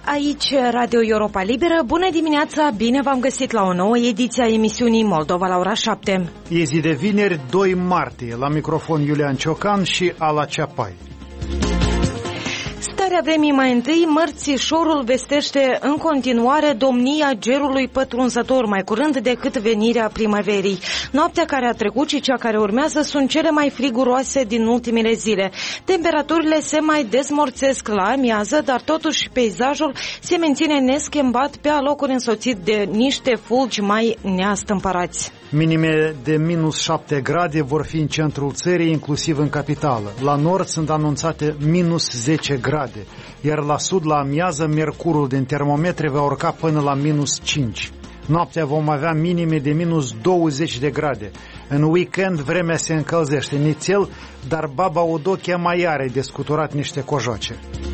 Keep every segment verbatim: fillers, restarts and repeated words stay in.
Aici Radio Europa Liberă. Bună dimineața, bine v-am găsit la o nouă ediție a emisiunii Moldova la ora șapte. E zi de vineri, doi martie, la microfon Iulian Ciocan și Ala Ceapai. Starea vremii mai întâi, mărțișorul vestește în continuare domnia gerului pătrunzător, mai curând decât venirea primăverii. Noaptea care a trecut și cea care urmează sunt cele mai friguroase din ultimele zile. Temperaturile se mai dezmorțesc la amiază, dar totuși peisajul se menține neschimbat, pe alocuri însoțit de niște fulgi mai neastâmpărați. Minime de minus șapte grade vor fi în centrul țării, inclusiv în capitală. La nord sunt anunțate minus zece grade, iar la sud, la amiază, mercurul din termometre va urca până la minus cinci. Noaptea vom avea minime de minus douăzeci de grade. În weekend vremea se încălzește nițel, dar Baba Odochia mai are de scuturat niște cojoace.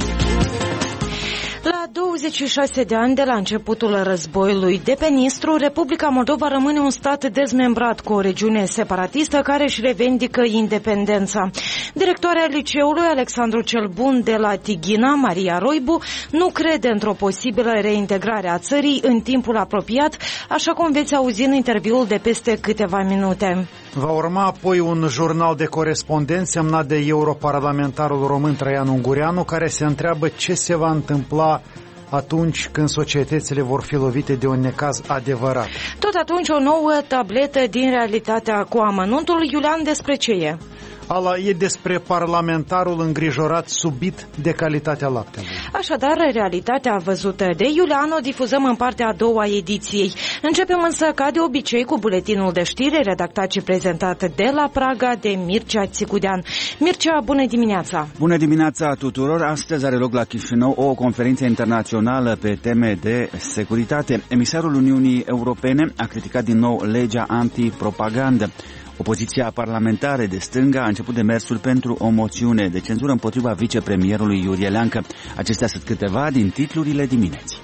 La douăzeci și șase de ani de la începutul războiului de pe Nistru, Republica Moldova rămâne un stat dezmembrat cu o regiune separatistă care își revendică independența. Directoarea liceului Alexandru cel Bun de la Tighina, Maria Roibu, nu crede într-o posibilă reintegrare a țării în timpul apropiat, așa cum veți auzi în interviul de peste câteva minute. Va urma apoi un jurnal de corespondenți semnat de europarlamentarul român Traian Ungureanu, care se întreabă ce se va întâmpla atunci când societățile vor fi lovite de un necaz adevărat. Tot atunci o nouă tabletă din realitatea cu amănuntul. Iulian, despre ce e? Ala, e despre parlamentarul îngrijorat subit de calitatea laptelui. Așadar, realitatea văzută de Iulian o difuzăm în partea a doua a ediției. Începem însă, ca de obicei, cu buletinul de știri redactat și prezentat de la Praga de Mircea Țicudean. Mircea, bună dimineața! Bună dimineața tuturor! Astăzi are loc la Chișinău o conferință internațională pe teme de securitate. Emisarul Uniunii Europene a criticat din nou legea antipropagandă. Opoziția parlamentară de stânga a început demersul pentru o moțiune de cenzură împotriva vicepremierului Iurie Leancă. Acestea sunt câteva din titlurile dimineții.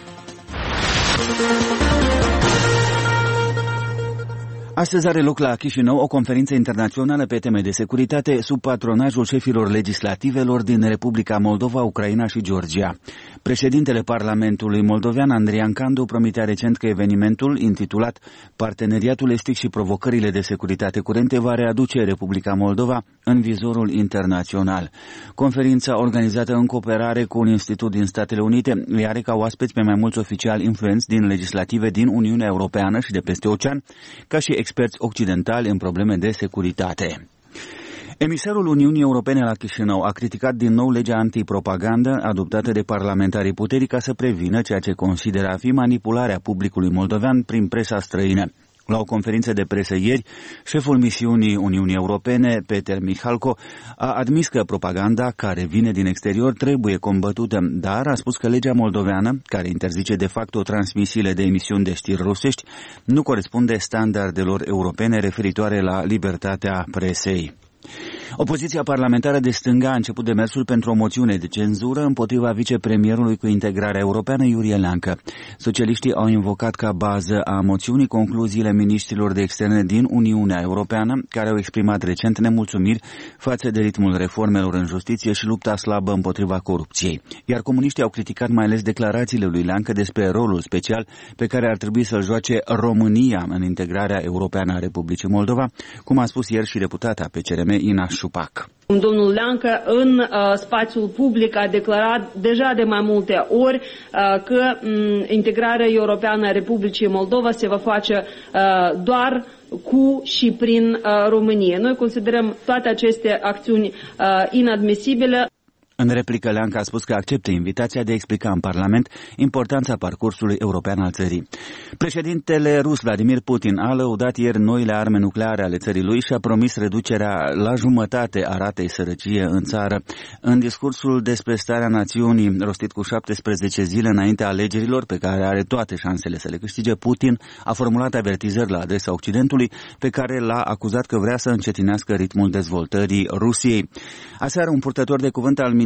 Astăzi are loc la Chișinău o conferință internațională pe teme de securitate sub patronajul șefilor legislativelor din Republica Moldova, Ucraina și Georgia. Președintele Parlamentului moldovean, Andrian Candu, promitea recent că evenimentul, intitulat Parteneriatul Estic și provocările de securitate curente, va readuce Republica Moldova în vizorul internațional. Conferința, organizată în cooperare cu un institut din Statele Unite, îi are ca oaspeți pe mai mulți oficiali influenți din legislative din Uniunea Europeană și de peste ocean, ca și experți occidentali în probleme de securitate. Emisarul Uniunii Europene la Chișinău a criticat din nou legea antipropagandă adoptată de parlamentarii puterii ca să prevină ceea ce consideră a fi manipularea publicului moldovean prin presa străină. La o conferință de presă ieri, șeful misiunii Uniunii Europene, Peter Mihalko, a admis că propaganda care vine din exterior trebuie combătută, dar a spus că legea moldoveană, care interzice de facto transmisiile de emisiuni de știri rusești, nu corespunde standardelor europene referitoare la libertatea presei. Opoziția parlamentară de stânga a început demersul pentru o moțiune de cenzură împotriva vicepremierului cu integrarea europeană, Iurie Leancă. Socialiștii au invocat ca bază a moțiunii concluziile miniștrilor de externe din Uniunea Europeană, care au exprimat recent nemulțumiri față de ritmul reformelor în justiție și lupta slabă împotriva corupției. Iar comuniștii au criticat mai ales declarațiile lui Leancă despre rolul special pe care ar trebui să-l joace România în integrarea europeană a Republicii Moldova, cum a spus ieri și deputata P C R M Ina Șupac. Domnul Leancă în uh, spațiul public a declarat deja de mai multe ori uh, că um, integrarea europeană a Republicii Moldova se va face uh, doar cu și prin uh, România. Noi considerăm toate aceste acțiuni uh, inadmisibile. În replică, Leancă a spus că acceptă invitația de a explica în Parlament importanța parcursului european al țării. Președintele rus Vladimir Putin a lăudat ieri noile arme nucleare ale țării lui și a promis reducerea la jumătate a ratei sărăcie în țară. În discursul despre starea națiunii, rostit cu șaptesprezece zile înaintea alegerilor, pe care are toate șansele să le câștige, Putin a formulat avertizări la adresa Occidentului, pe care l-a acuzat că vrea să încetinească ritmul dezvoltării Rusiei. Aseară, un purtător de cuvânt al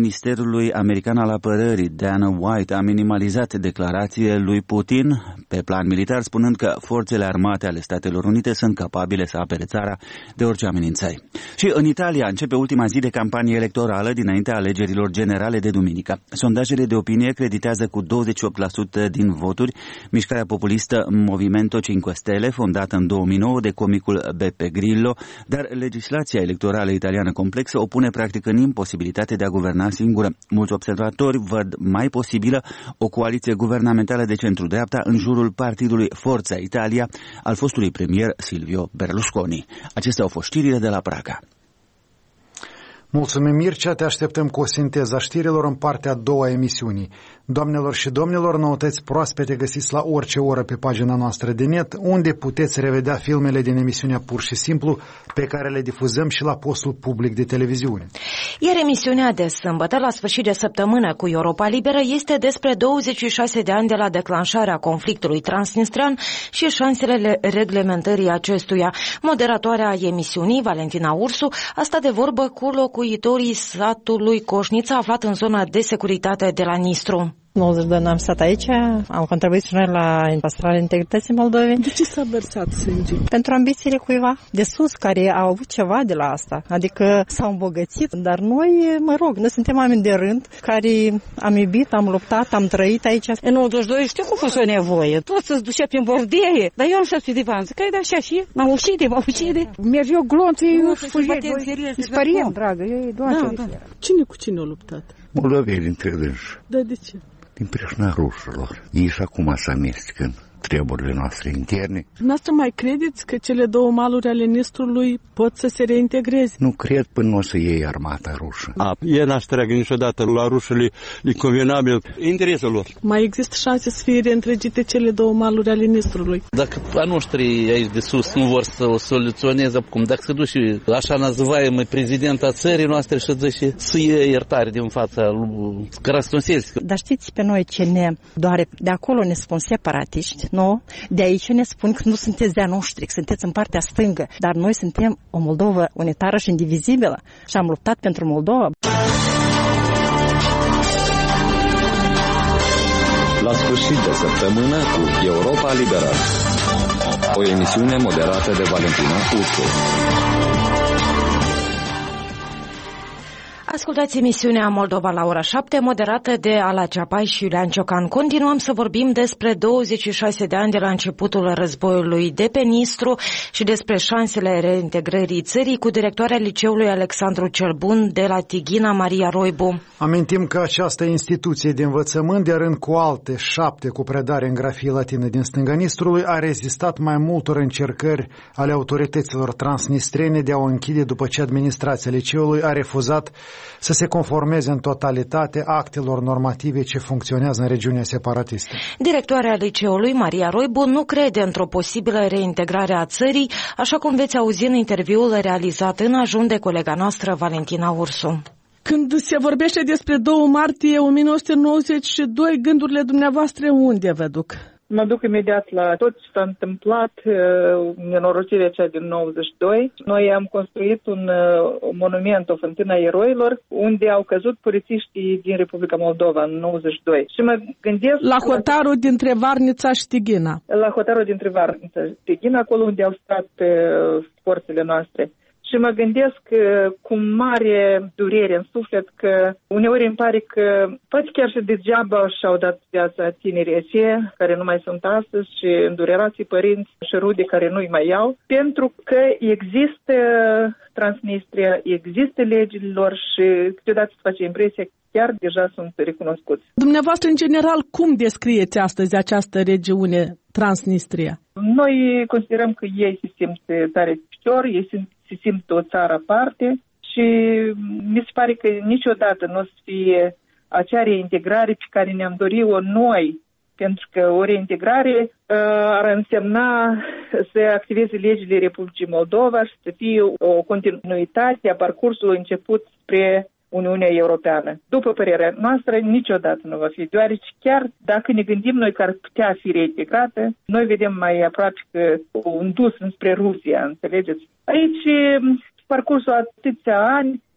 Ministerului American al Apărării, Dana White, a minimalizat declarațiile lui Putin pe plan militar, spunând că forțele armate ale Statelor Unite sunt capabile să apere țara de orice amenințări. Și în Italia începe ultima zi de campanie electorală dinaintea alegerilor generale de duminică. Sondajele de opinie creditează cu douăzeci și opt la sută din voturi mișcarea populistă Movimento cinci Stelle, fondată în două mii nouă de comicul Beppe Grillo, dar legislația electorală italiană complexă o pune practic în imposibilitate de a guverna singură. Mulți observatori văd mai posibilă o coaliție guvernamentală de centru-dreapta în jurul partidului Forza Italia al fostului premier Silvio Berlusconi. Acestea au fost știrile de la Praga. Mulțumim, Mircea, te așteptăm cu o sinteză a știrilor în partea a doua a emisiunii. Doamnelor și domnilor, noutăți proaspete găsiți la orice oră pe pagina noastră de net, unde puteți revedea filmele din emisiunea Pur și Simplu, pe care le difuzăm și la postul public de televiziune. Iar emisiunea de sâmbătă, la sfârșit de săptămână cu Europa Liberă, este despre douăzeci și șase de ani de la declanșarea conflictului transnistrean și șansele reglementării acestuia. Moderatoarea emisiunii, Valentina Ursu, a stat de vorbă cu locuitorii satului Coșnița, aflat în zona de securitate de la Nistru. nouăzeci de ani am stat aici, am contribuit și noi la păstrarea integrității Moldovei. De ce s-a vărsat sânge? Pentru ambițiile cuiva de sus, care au avut ceva de la asta. Adică s-au îmbogățit, dar noi, mă rog, noi suntem oameni de rând, care am iubit, am luptat, am trăit aici. În nouăzeci și doi știu cum a fost o nevoie. Toți să-ți ducea prin bordie. Dar eu am știut pe divan, zic, că-i da așa și mă ucide, mă ucide. Mergeau glonțe, eu fugea. Dispariam, dragă, ei doar. Cine cu cine a luptat? Moldoveni între dânși. Da, de ce? Din preșna rușilor. Ei și acum se amestecă în treburile noastre interne. Dumneavoastră mai credeți că cele două maluri ale Nistrului pot să se reintegreze? Nu cred până nu o să iei armata rușă. A, e n-aș treagă niciodată la rușii, e convenabil interesul lor. Mai există șanse să fie reîntregite cele două maluri ale Nistrului? Dacă a noștri aici de sus nu vor să o soluționeze cum, dacă se duce așa nazăvaimă prezidenta țării noastre și zice să iei iertare din fața lui Krasnoselski. Dar știți pe noi ce ne doare? De acolo ne spun separatiști. Nu, de aici ne spun că nu sunteți de-a noștri, că sunteți în partea stângă, dar noi suntem o Moldovă unitară și indivizibilă și am luptat pentru Moldova. La sfârșit de săptămână cu Europa Liberă, o emisiune moderată de Valentina Ursu. Ascultați emisiunea Moldova la ora șapte, moderată de Ala Ceapai și Iulian Ciocan. Continuăm să vorbim despre douăzeci și șase de ani de la începutul războiului de pe Nistru și despre șansele reintegrării țării cu directoarea Liceului Alexandru cel Bun de la Tighina, Maria Roibu. Amintim că această instituție de învățământ, de rând cu alte șapte cu predare în grafie latină din stânga Nistrului, a rezistat mai multor încercări ale autorităților transnistrene de a o închide după ce administrația liceului a refuzat să se conformeze în totalitate actelor normative ce funcționează în regiunea separatistă. Directoarea liceului, Maria Roibu, nu crede într-o posibilă reintegrare a țării, așa cum veți auzi în interviul realizat în ajun de colega noastră, Valentina Ursu. Când se vorbește despre doi martie o mie nouă sute nouăzeci și doi, gândurile dumneavoastră unde vă duc? Mă duc imediat la tot ce s-a întâmplat, nenorocirea cea din nouăzeci și doi. Noi am construit un, un monument, o fântână a eroilor, unde au căzut polițiștii din Republica Moldova în nouăzeci și doi. Și mă gândesc... La hotarul la... dintre Varnița și Tighina. La hotarul dintre Varnița și Tighina, acolo unde au stat forțele noastre. Și mă gândesc cu mare durere în suflet că uneori îmi pare că poate chiar și degeaba și-au dat viața tinerii aceia care nu mai sunt astăzi și îndurerații părinți și rude care nu-i mai iau, pentru că există Transnistria, există legile lor și câteodată se face impresia că chiar deja sunt recunoscuți. Dumneavoastră, în general, cum descrieți astăzi această regiune Transnistria? Noi considerăm că ei se simt tare picior, ei se se simt o țară aparte și mi se pare că niciodată nu o să fie acea reintegrare pe care ne-am dorit-o noi, pentru că o reintegrare uh, ar însemna să activeze legile Republicii Moldova și să fie o continuitate a parcursului început spre Uniunea Europeană. După părerea noastră, niciodată nu va fi, deoarece chiar dacă ne gândim noi că ar putea fi reintegrată, noi vedem mai aproape că un dus înspre Rusia, înțelegeți? Aici, parcursul atâția ani,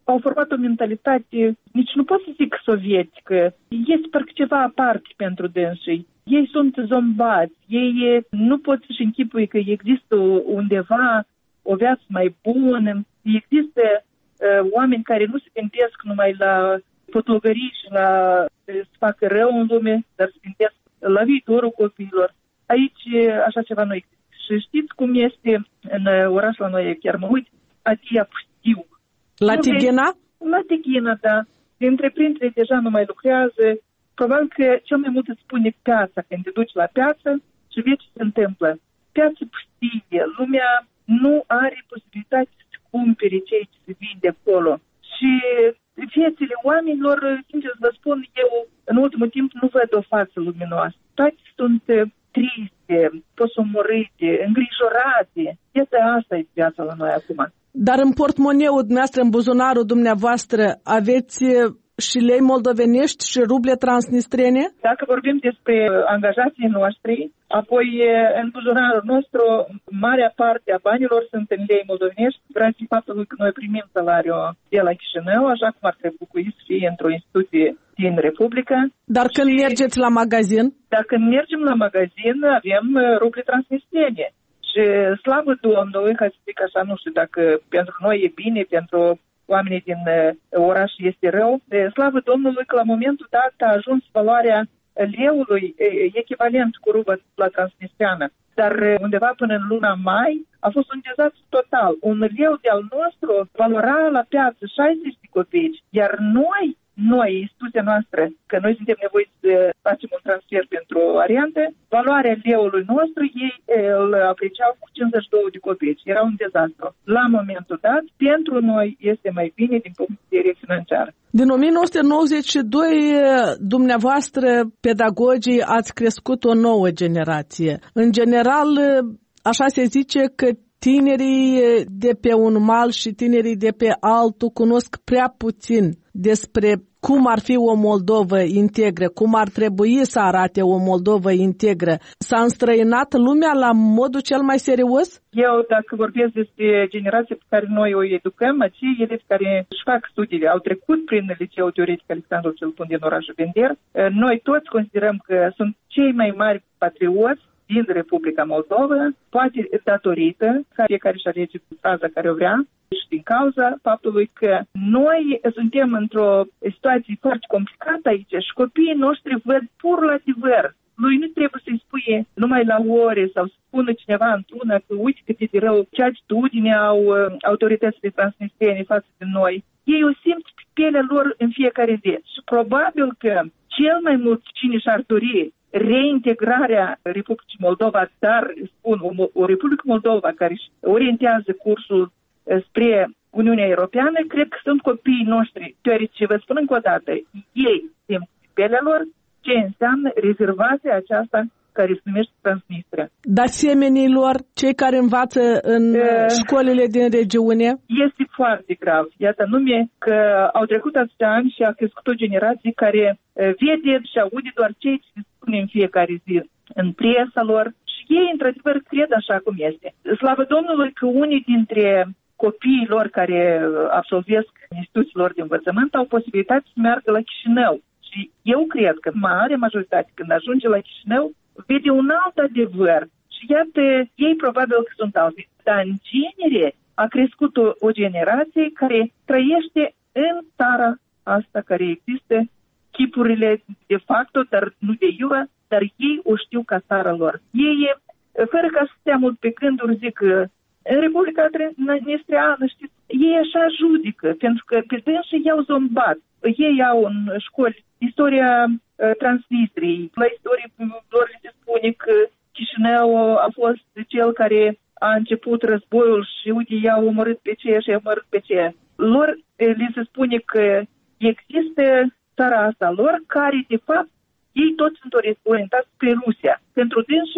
au format o mentalitate, nici nu pot să zic sovietică, este parcă ceva aparte pentru dânsii. Ei sunt zombați, ei nu pot să-și închipui că există undeva o viață mai bună, există uh, oameni care nu se gândesc numai la potlogării și la să facă rău în lume, dar se gândesc la viitorul copiilor. Aici așa ceva nu există. Și știți cum este în orașul la noi, chiar mă uit, Atia pustiu. La Tighina? La Tighina, da. De întreprindere deja nu mai lucrează. Probabil că cel mai mult îți spune piața, când te duci la piață și vezi ce se întâmplă. Piață pustie, lumea nu are posibilitate să cumpere ceea ce se vinde acolo. Și viețile oamenilor, sincer să vă spun, eu în ultimul timp nu văd o față luminoasă. Toate sunt triste, posomorâte, îngrijorate. Iată, asta e viața la noi acum. Dar în portmoneul dumneavoastră, în buzunarul dumneavoastră, aveți și lei moldovenești și ruble transnistrene? Dacă vorbim despre angajații noștri, apoi în buzunarul nostru, marea parte a banilor sunt în lei moldovenești, grație faptului că noi primim salariul de la Chișinău, așa cum ar trebui să fie într-o instituție din Republica. Dar când și mergeți la magazin? Dacă mergem la magazin, avem ruble transnistrene. Și slavă Domnului, ca să zic așa, nu știu dacă pentru noi e bine, pentru oamenii din oraș este rău. Slavă Domnului că la momentul dat a ajuns valoarea leului echivalent cu rubla transnistreană. Dar undeva până în luna mai a fost un dezastru total. Un leu de-al nostru valora la piață șaizeci de copeici, iar noi, noi, instituția noastră, că noi suntem nevoiți să facem un transfer pentru ariante, valoarea leului nostru ei îl apreciau cu cincizeci și doi de copeici. Era un dezastru. La momentul dat, pentru noi este mai bine din punct de vedere financiar. Din o mie nouă sute nouăzeci și doi, dumneavoastră, pedagogii, ați crescut o nouă generație. În general, așa se zice că tinerii de pe un mal și tinerii de pe altul cunosc prea puțin despre cum ar fi o Moldovă integră, cum ar trebui să arate o Moldovă integră. S-a înstrăinat lumea la modul cel mai serios? Eu, dacă vorbesc despre generația pe care noi o educăm, acei elevi care își fac studiile, au trecut prin liceul teoretic Alexandru cel Bun din orașul Bender, noi toți considerăm că sunt cei mai mari patrioți din Republica Moldova, poate datorită, ca fiecare își alege fraza care o vrea, și din cauza faptului că noi suntem într-o situație foarte complicată aici și copiii noștri văd pur la adevăr. Lui nu trebuie să-i spui numai la ore sau să spună cineva într-una că uite cât e de rău, ce atitudine au autoritățile transnistrene față de noi. Ei o simt pe pielea lor în fiecare zi și probabil că cel mai mult cine și-ar dori reintegrarea Republicii Moldova, dar spun o, o Republică Moldova care își orientează cursul spre Uniunea Europeană, cred că sunt copiii noștri, deoarece vă spun încă o dată, ei simt pielea lor ce înseamnă rezervația aceasta care se numește Transnistria. Dar semenilor, cei care învață în uh, școlile din regiune? Este foarte grav. Iată nume că au trecut atâția ani și a crescut o generație care uh, vede și aude doar ceea ce se spune în fiecare zi în presa lor și ei, într-adevăr, cred așa cum este. Slavă Domnului că unii dintre copiii lor care absolvesc instituțiilor de învățământ au posibilitatea să meargă la Chișinău. Și eu cred că mare majoritate, când ajunge la Chișinău, vede un alt adevăr. Și iată, ei probabil că sunt alții. Dar în genere a crescut o, o generație care trăiește în țara asta care există, chipurile de facto, dar nu de iure, dar ei o știu ca țara lor. Ei, fără ca să stea mult pe gânduri, zic că în Republica Transnistreană, știți, ei așa judică, pentru că pe dânsii i-au zombat. Ei au în școli istoria uh, Transnistriei. La istorie lor se spune că Chișinău a fost cel care a început războiul și uite, i-au omorât pe ceea și i-au omorât pe ceea. Lor li se spune că există țara asta lor, care de fapt ei toți sunt orientați spre Rusia. Pentru dânsii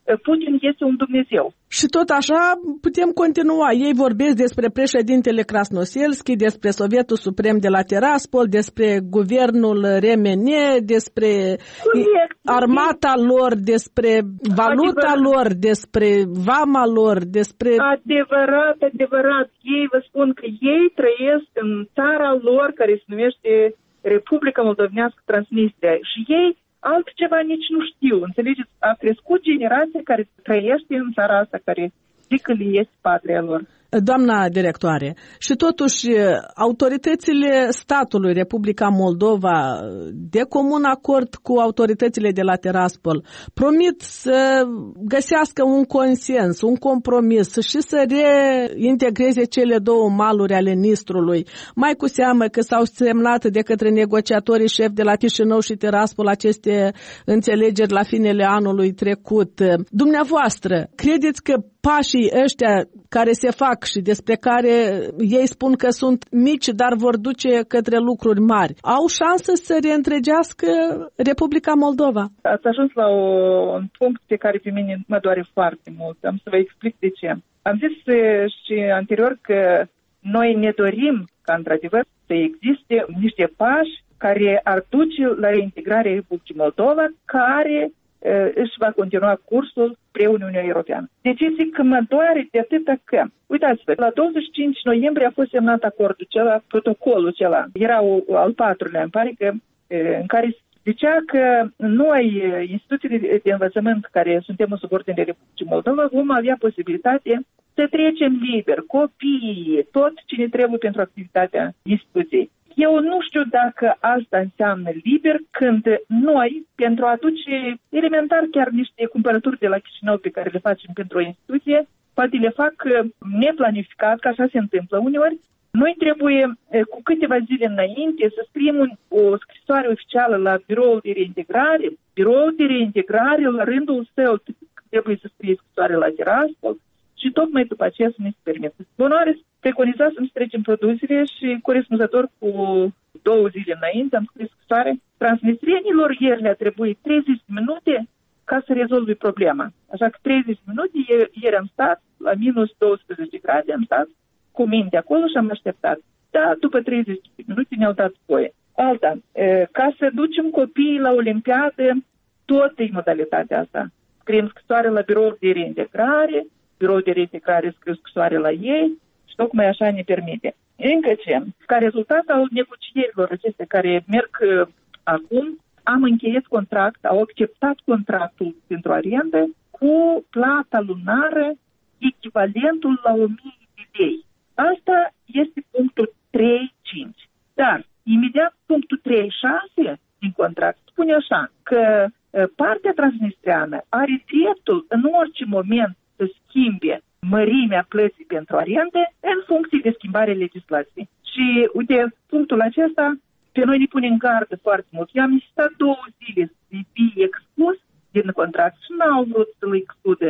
Putin este un Dumnezeu. Și tot așa putem continua. Ei vorbesc despre președintele Krasnoselski, despre Sovietul Suprem de la Tiraspol, despre guvernul R M N, despre Corect. armata lor, despre valuta adevărat. lor, despre vama lor, despre... Adevărat, adevărat. Ei vă spun că ei trăiesc în țara lor care se numește Republica Moldovenească Transnistria și ei altceva nici nu știu, înțelegeți? A crescut generația care trăiește în țara asta, care zic că le este patria lor. Doamna directoare, și totuși autoritățile statului Republica Moldova, de comun acord cu autoritățile de la Tiraspol, promit să găsească un consens, un compromis și să reintegreze cele două maluri ale Nistrului. Mai cu seamă că s-au semnat de către negociatorii șefi de la Chișinău și Tiraspol aceste înțelegeri la finele anului trecut. Dumneavoastră, credeți că pașii ăștia care se fac și despre care ei spun că sunt mici, dar vor duce către lucruri mari, au șansă să reîntregească Republica Moldova? Ați ajuns la o, un punct pe care pe mine mă doare foarte mult. Am să vă explic de ce. Am zis și anterior că noi ne dorim ca într-adevăr să existe niște pași care ar duce la reintegrarea Republicii Moldova, care își va continua cursul spre Uniunea Europeană. De ce zic că mă doare de atâta că, uitați-vă, la douăzeci și cinci noiembrie a fost semnat acordul acela, protocolul acela, era o, al patrulea, îmi pare că, în care zicea că noi, instituțiile de învățământ care suntem în subordine Republicii Moldova, vom avea posibilitate să trecem liber, copiii, tot cine trebuie pentru activitatea instituției. Eu nu știu dacă asta înseamnă liber când noi, pentru a aduce elementar chiar niște cumpărături de la Chișinău pe care le facem pentru o instituție, poate le fac neplanificat, că așa se întâmplă uneori, noi trebuie cu câteva zile înainte să scriem un, o scrisoare oficială la biroul de reintegrare. Biroul de reintegrare, la rândul său, trebuie să scrie scrisoare la Tiraspol și tocmai după aceea să ne se permită. Bunoare, preconiza să ne trecem produsele și corespunzător cu două zile înainte am scris scrisoare. Transnistrienilor ieri le-a trebuit treizeci de minute ca să rezolvi problema. Așa că treizeci de minute, ieri, ieri am stat la minus douăsprezece grade, am stat cu minte acolo și am așteptat. Da, după treizeci de minute ne-au dat voie. Alta, ca să ducem copiii la Olimpiadă, tot e modalitatea asta. Scriem scrisoare la biroul de reintegrare, biroul de reintegrare scriu scrisoare la ei și tocmai așa ne permite. Încă ce, ca rezultat al negocierilor acestea care merg uh, acum, am încheiat contract, au acceptat contractul pentru arendă cu plata lunară echivalentul la o mie de lei. Asta este punctul trei cinci. Dar, imediat punctul trei șase din contract spune așa, că uh, partea transnistreană are dreptul în orice moment să schimbe mărimea plății pentru arende în funcție de schimbarea legislației. Și, uite, punctul acesta pe noi ne pune în gardă foarte mult. Eu am insistat două zile să fie exclus din contract și n-au vrut să-l exclude.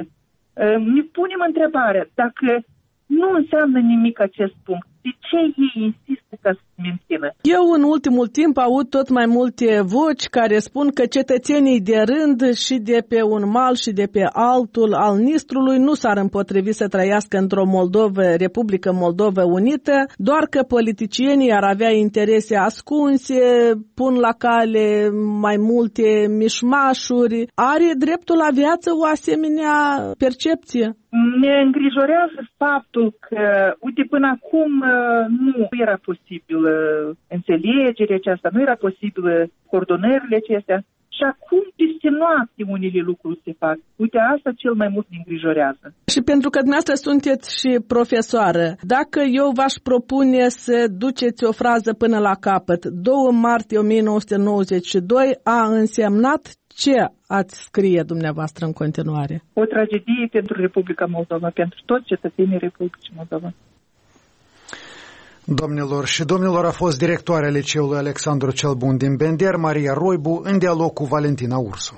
Ne punem întrebarea dacă nu înseamnă nimic acest punct. De ce ei insistă ca să se mențină? Eu în ultimul timp aud tot mai multe voci care spun că cetățenii de rând și de pe un mal și de pe altul al Nistrului nu s-ar împotrivi să trăiască într-o Moldovă, Republică Moldovă unită, doar că politicienii ar avea interese ascunse, pun la cale mai multe mișmașuri. Are dreptul la viață o asemenea percepție? Ne îngrijorează faptul că, uite, până acum nu era posibil înțelegerea aceasta, nu era posibil coordonările acestea și acum peste noapte unele lucruri se fac. Uite, asta cel mai mult ne îngrijorează. Și pentru că dumneavoastră sunteți și profesoară, dacă eu v-aș propune să duceți o frază până la capăt, doi martie o mie nouă sute nouăzeci și doi a însemnat ce ați scrie dumneavoastră în continuare? O tragedie pentru Republica Moldova, pentru toți cetățenii Republicii Moldova. Domnilor și domnilor, a fost directoarea Liceului Alexandru cel Bun din Bender, Maria Roibu, în dialog cu Valentina Ursu.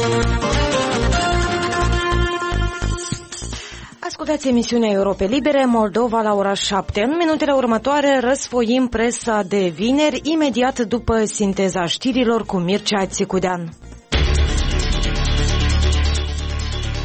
Ascultați emisiunea Europe Libere, Moldova la ora șapte. În minutele următoare răsfoim presa de vineri, imediat după sinteza știrilor cu Mircea Țicudean.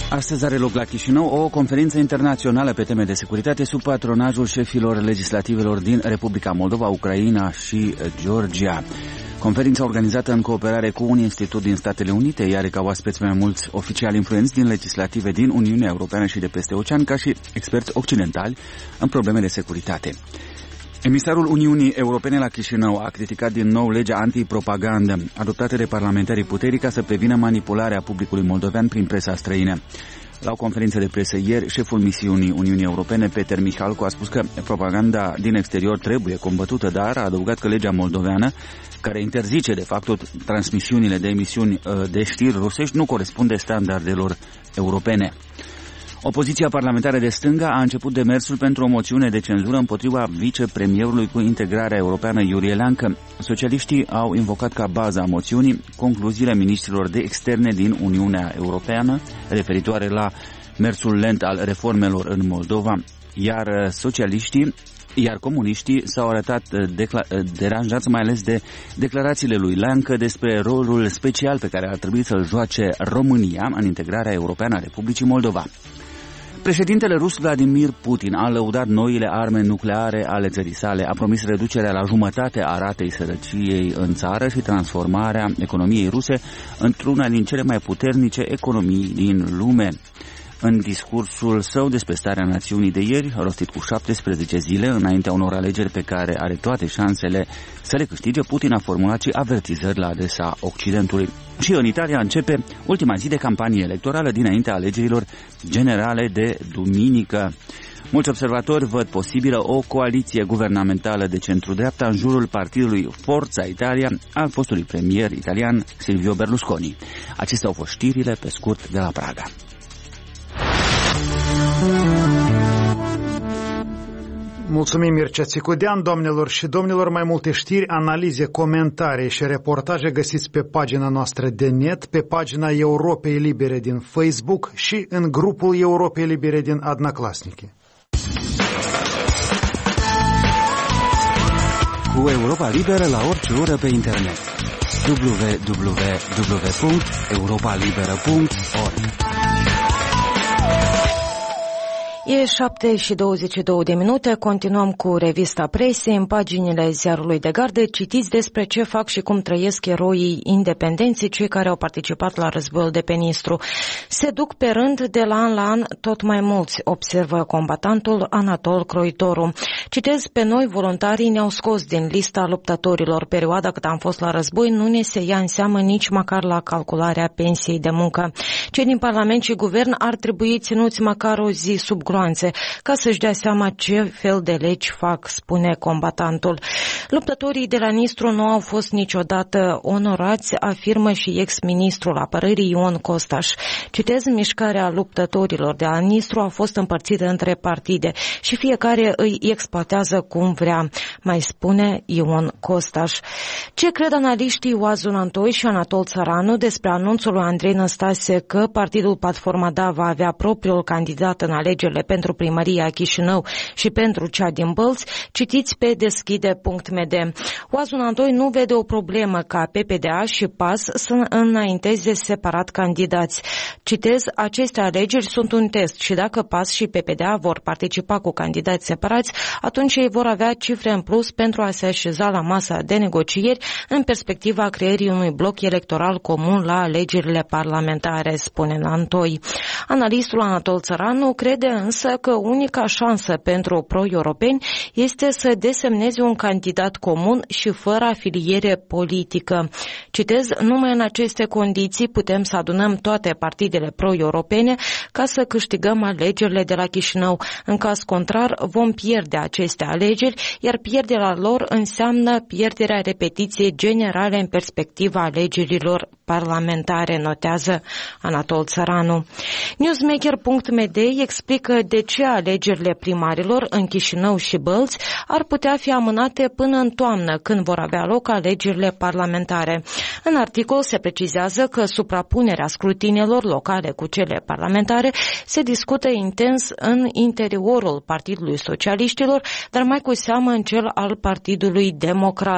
Astăzi are loc la Chișinău o conferință internațională pe teme de securitate sub patronajul șefilor legislativelor din Republica Moldova, Ucraina și Georgia. Conferința organizată în cooperare cu un institut din Statele Unite, iar ca oaspeți mai mulți oficiali influenți din legislative din Uniunea Europeană și de peste ocean, ca și experți occidentali în probleme de securitate. Emisarul Uniunii Europene la Chișinău a criticat din nou legea antipropagandă adoptată de parlamentarii puterii ca să prevină manipularea publicului moldovean prin presa străină. La o conferință de presă ieri, șeful misiunii Uniunii Europene, Peter Michalcu, a spus că propaganda din exterior trebuie combătută, dar a adăugat că legea moldoveană, care interzice de fapt transmisiunile de emisiuni de știri rusești, nu corespunde standardelor europene. Opoziția parlamentară de stânga a început demersul pentru o moțiune de cenzură împotriva vicepremierului cu integrarea europeană Iurie Leancă. Socialiștii au invocat ca bază a moțiunii concluziile ministrilor de externe din Uniunea Europeană referitoare la mersul lent al reformelor în Moldova, iar socialiștii iar comuniștii s-au arătat deranjați mai ales de declarațiile lui Leancă despre rolul special pe care ar trebui să-l joace România în integrarea europeană a Republicii Moldova. Președintele rus Vladimir Putin a lăudat noile arme nucleare ale țării sale, a promis reducerea la jumătate a ratei sărăciei în țară și transformarea economiei ruse într-una din cele mai puternice economii din lume. În discursul său despre starea națiunii de ieri, rostit cu șaptesprezece zile înaintea unor alegeri pe care are toate șansele să le câștige, Putin a formulat și avertizări la adresa Occidentului. Și în Italia începe ultima zi de campanie electorală dinaintea alegerilor generale de duminică. Mulți observatori văd posibilă o coaliție guvernamentală de centru-dreapta în jurul partidului Forza Italia al fostului premier italian Silvio Berlusconi. Acestea au fost știrile pe scurt de la Praga. Mulțumim, Mircea Țicudean. Doamnelor și domnilor, mai multe știri, analize, comentarii și reportaje găsiți pe pagina noastră de net, pe pagina Europei Libere din Facebook și în grupul Europei Libere din Adnaclasnice. Cu Europa Liberă la orice oră pe internet. w w w punct europa liberă punct org. E șapte și douăzeci și două de minute, continuăm cu revista presei. În paginile ziarului de gardă citiți despre ce fac și cum trăiesc eroii independenței, cei care au participat la războiul de pe Nistru. Se duc pe rând de la an la an tot mai mulți, observă combatantul Anatol Croitoru. Citez, pe noi voluntarii ne-au scos din lista luptătorilor. Perioada cât am fost la război nu ne se ia în seamă nici măcar la calcularea pensiei de muncă. Cei din Parlament și Guvern ar trebui ținuți măcar o zi sub gloanțe, ca să-și dea seama ce fel de legi fac, spune combatantul. Luptătorii de la Nistru nu au fost niciodată onorați, afirmă și ex-ministrul apărării Ion Costaș. Citez, mișcarea luptătorilor de la Nistru a fost împărțită între partide și fiecare îi exploatează cum vrea, mai spune Ion Costaș. Ce cred analiștii Oazul Antoi și Anatol Țăranu despre anunțul lui Andrei Năstase că partidul Platforma Da va avea propriul candidat în alegerile pentru primăria Chișinău și pentru cea din Bălți, citiți pe deschide punct m d. Oazul Antoi nu vede o problemă ca P P D A și P A S să înainteze separat candidați. Citez, aceste alegeri sunt un test și dacă P A S și P P D A vor participa cu candidați separați, atunci ei vor avea cifre în plus pentru a se așeza la masa de negocieri în perspectiva creării unui bloc electoral comun la alegerile parlamentare, spune Antoi. Analistul Anatol Țăranu crede însă că unica șansă pentru pro-europeni este să desemneze un candidat comun și fără afiliere politică. Citez, numai în aceste condiții putem să adunăm toate partidele pro-europene ca să câștigăm alegerile de la Chișinău. În caz contrar, vom pierde aceste alegeri, iar pierderea lor înseamnă pierderea repetiției generale în perspectiva alegerilor parlamentare, notează Anatol Țăranu. Newsmaker punct m d explică de ce alegerile primarilor în Chișinău și Bălți ar putea fi amânate până în toamnă, când vor avea loc alegerile parlamentare. În articol se precizează că suprapunerea scrutinelor locale cu cele parlamentare se discută intens în interiorul Partidului Socialiștilor, dar mai cu seamă în cel al Partidului Democrat.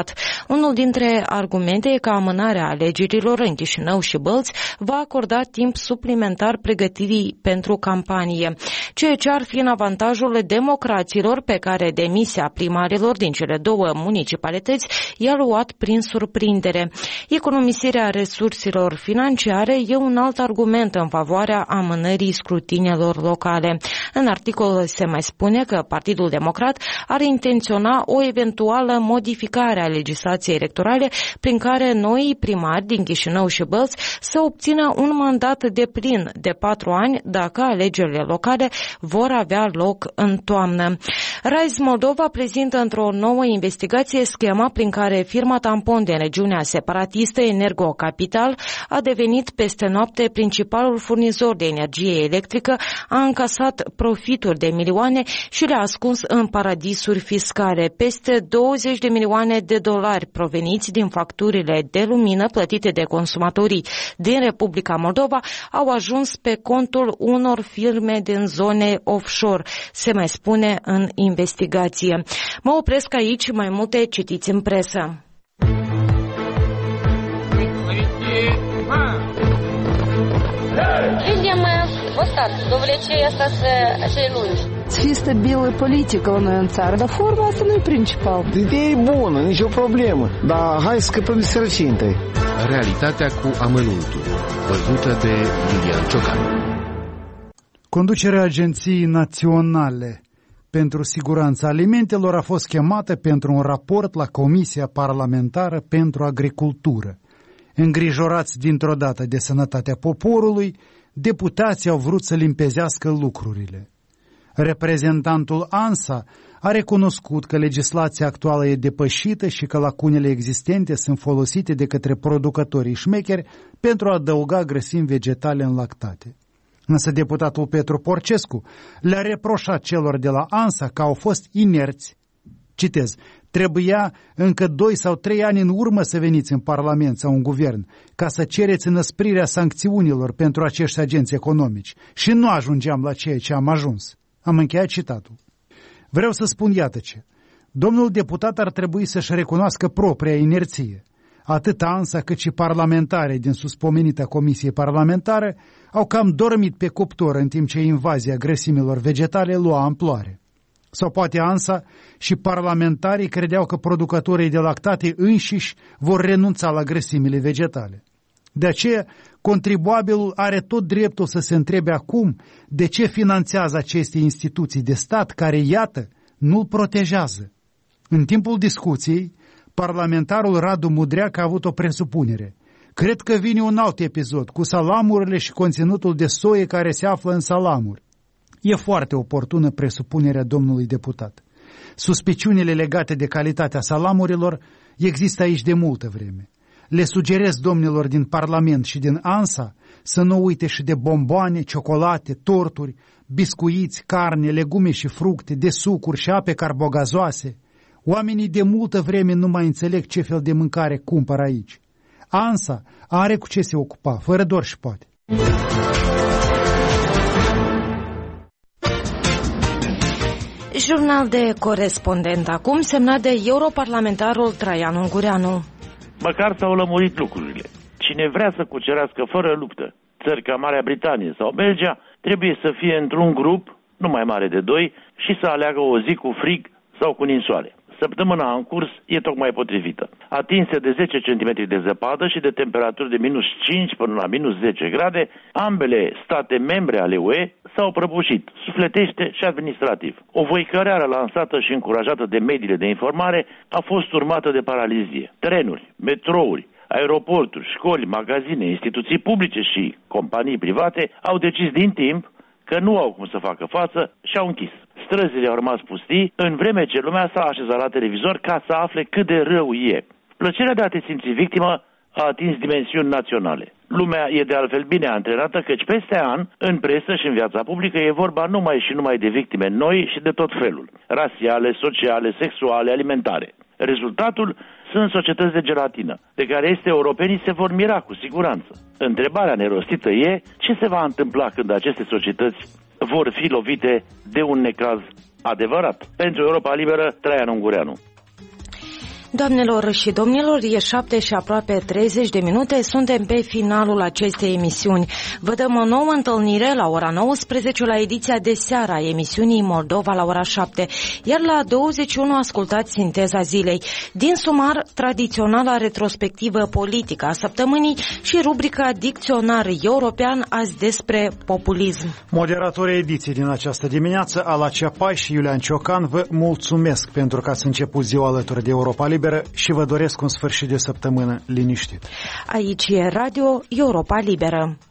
Unul dintre argumente e că amânarea alegerilor în Chișinău și Bălți va acorda timp suplimentar pregătirii pentru campanie, ceea ce ar fi în avantajul democraților pe care demisia primarilor din cele două municipalități i-a luat prin surprindere. Economisirea resurselor financiare e un alt argument în favoarea amânării scrutinelor locale. În articol se mai spune că Partidul Democrat are intenționa o eventuală modificare a legislației electorale prin care noi primari din Chișinău și Bălți să obțină un mandat de plin de patru ani dacă alegerile locale vor avea loc în toamnă. Rise Moldova prezintă într-o nouă investigație schema prin care firma tampon din regiunea separatistă Energo Capital a devenit peste noapte principalul furnizor de energie electrică, a încasat profituri de milioane și le-a ascuns în paradisuri fiscale. Peste douăzeci de milioane de dolari proveniți din facturile de lumină plătite de consumatorii din Republica Moldova au ajuns pe contul unor firme din zone offshore, se mai spune în investigație. Mă opresc aici, mai multe citiți în presă. Людям вот так, до влечения остаться lungi. Să fie stabilă politică la noi în țară, dar forma asta nu e principal. Ideea e bună, nicio problemă, dar hai să scăpăm de sărăcie întâi. Realitatea cu amănuntul, văzută de Lilian Ciocan. Conducerea Agenției Naționale pentru Siguranța Alimentelor a fost chemată pentru un raport la Comisia Parlamentară pentru Agricultură. Îngrijorați dintr-o dată de sănătatea poporului, deputații au vrut să limpezească lucrurile. Reprezentantul ANSA a recunoscut că legislația actuală e depășită și că lacunele existente sunt folosite de către producătorii șmecheri pentru a adăuga grăsimi vegetale în lactate. Însă deputatul Petru Porcescu le-a reproșat celor de la ANSA că au fost inerți. Citez, trebuia încă doi sau trei ani în urmă să veniți în Parlament sau în Guvern ca să cereți înăsprirea sancțiunilor pentru acești agenți economici și nu ajungeam la ceea ce am ajuns. Am încheiat citatul. Vreau să spun iată ce. Domnul deputat ar trebui să-și recunoască propria inerție. Atât ANSA cât și parlamentarii din suspomenita comisie parlamentară au cam dormit pe cuptor în timp ce invazia grăsimilor vegetale lua amploare. Sau poate ANSA și parlamentarii credeau că producătorii de lactate înșiși vor renunța la grăsimile vegetale. De aceea, contribuabilul are tot dreptul să se întrebe acum de ce finanțează aceste instituții de stat care, iată, nu-l protejează. În timpul discuției, parlamentarul Radu Mudreac a avut o presupunere. Cred că vine un alt episod cu salamurile și conținutul de soie care se află în salamuri. E foarte oportună presupunerea domnului deputat. Suspiciunile legate de calitatea salamurilor există aici de multă vreme. Le sugerez domnilor din Parlament și din ANSA să nu uite și de bomboane, ciocolate, torturi, biscuiți, carne, legume și fructe, de sucuri și ape carbogazoase. Oamenii de multă vreme nu mai înțeleg ce fel de mâncare cumpără aici. ANSA are cu ce se ocupa, fără dor și poate. Jurnal de corespondent acum, semnat de europarlamentarul Traian Ungureanu. Măcar s-au lămurit lucrurile. Cine vrea să cucerească fără luptă țări ca Marea Britanie sau Belgia, trebuie să fie într-un grup, nu mai mare de doi, și să aleagă o zi cu frig sau cu ninsoare. Săptămâna în curs e tocmai potrivită. Atinse de zece centimetri de zăpadă și de temperaturi de minus cinci până la minus zece grade, ambele state membre ale U E s-au prăbușit, sufletește și administrativ. O voicăreară lansată și încurajată de mediile de informare a fost urmată de paralizie. Trenuri, metrouri, aeroporturi, școli, magazine, instituții publice și companii private au decis din timp că nu au cum să facă față și au închis. Străzile au rămas pustii, în vreme ce lumea s-a așezat la televizor ca să afle cât de rău e. Plăcerea de a te simți victimă a atins dimensiuni naționale. Lumea e de altfel bine antrenată căci peste an, în presă și în viața publică, e vorba numai și numai de victime noi și de tot felul. Rasiale, sociale, sexuale, alimentare. Rezultatul sunt societăți de gelatină, de care este europenii se vor mira cu siguranță. Întrebarea nerostită e ce se va întâmpla când aceste societăți vor fi lovite de un necaz adevărat. Pentru Europa Liberă, Traian Ungureanu. Doamnelor și domnilor, e șapte și aproape treizeci de minute, suntem pe finalul acestei emisiuni. Vă dăm o nouă întâlnire la ora nouăsprezece la ediția de seară a emisiunii Moldova la ora șapte, iar la douăzeci și unu ascultați Sinteza zilei. Din sumar, tradiționala retrospectivă politică a săptămânii și rubrica Dicționar European, azi despre populism. Moderatorii ediției din această dimineață, Ala Ceapai și Iulian Ciocan, vă mulțumesc pentru că ați început ziua alături de Europa Liberă și vă doresc un sfârșit de săptămână liniștit. Aici e Radio Europa Liberă.